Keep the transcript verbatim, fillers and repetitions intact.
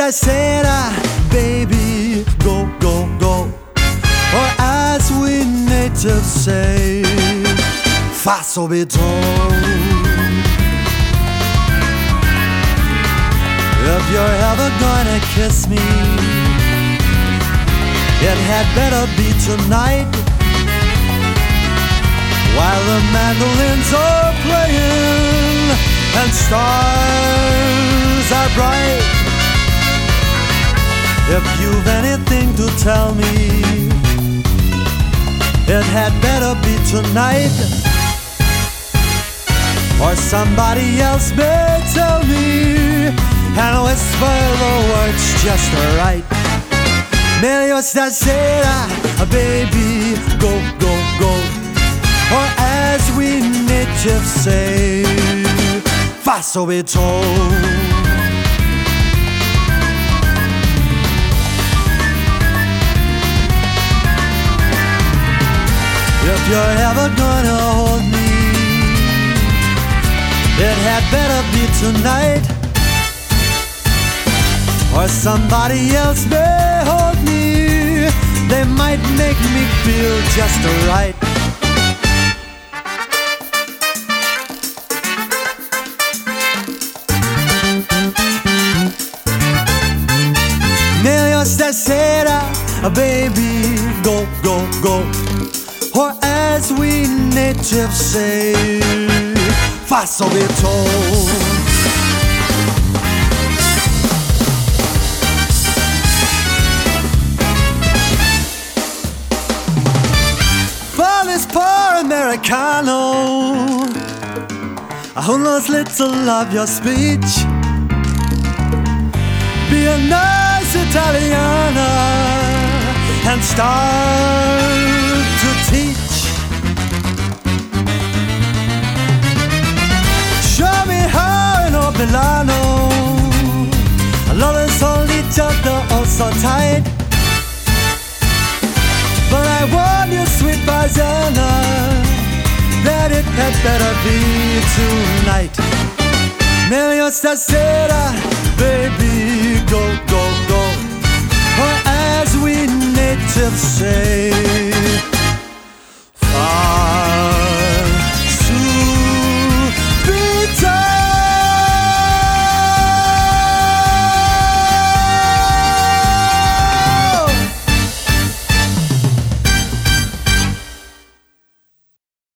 stasera, baby, go, go, go. Or as we natives say, fa subito. If you're ever gonna kiss me, it had better be tonight, while the mandolins are playing and stars are bright. If you've anything to tell me, it had better be tonight, or somebody else may tell me and whisper the words just right. Meglio stasera, baby, go, go, go. Or as we natives say, fa subito. If you're ever gonna hold me, it had better be tonight, or somebody else may hold me. They might make me feel just right. Meglio stasera, baby, go, go, go. Or as we natives say, fa subito. For this poor Americano who knows little of your speech, be a nice Italiana and start to teach. Show me how in Milano lovers hold each other oh so tight. But I warn you, sweet paisana, that it had better be tonight. Meglio stasera, baby, go, go, go. Or as we natives say,